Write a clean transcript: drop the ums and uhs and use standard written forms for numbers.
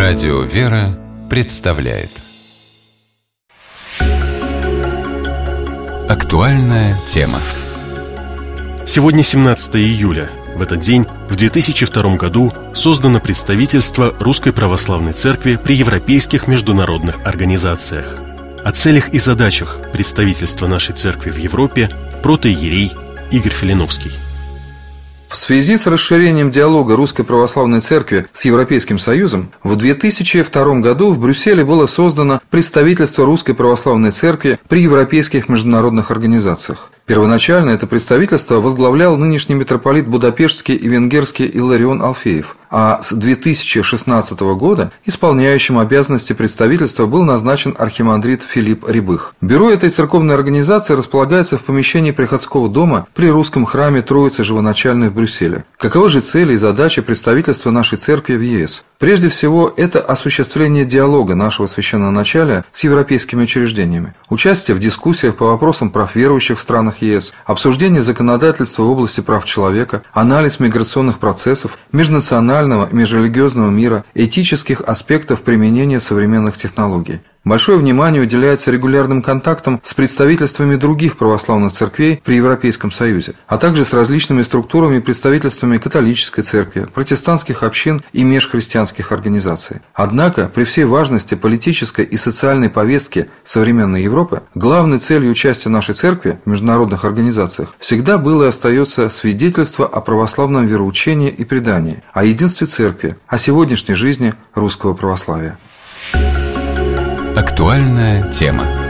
Радио «Вера» представляет актуальная тема. Сегодня 17 июля. В этот день, в 2002 году, создано представительство Русской Православной Церкви при европейских международных организациях. О целях и задачах представительства нашей церкви в Европе протоиерей Игорь Филиновский. В связи с расширением диалога Русской Православной Церкви с Европейским Союзом, в 2002 году в Брюсселе было создано представительство Русской Православной Церкви при европейских международных организациях. Первоначально это представительство возглавлял нынешний митрополит Будапештский и Венгерский Илларион Алфеев, а с 2016 года исполняющим обязанности представительства был назначен архимандрит Филипп Рябых. Бюро этой церковной организации располагается в помещении приходского дома при русском храме Троицы Живоначальной в Брюсселе. Каковы же цели и задачи представительства нашей церкви в ЕС? Прежде всего, это осуществление диалога нашего священноначалия с европейскими учреждениями, участие в дискуссиях по вопросам прав верующих в странах ЕС, обсуждение законодательства в области прав человека, анализ миграционных процессов, межнационального и межрелигиозного мира, этических аспектов применения современных технологий. Большое внимание уделяется регулярным контактам с представительствами других православных церквей при Европейском Союзе, а также с различными структурами и представительствами католической церкви, протестантских общин и межхристианских организаций. Однако, при всей важности политической и социальной повестки современной Европы, главной целью участия нашей церкви в международных организациях всегда было и остается свидетельство о православном вероучении и предании, о единстве церкви, о сегодняшней жизни русского православия. Актуальная тема.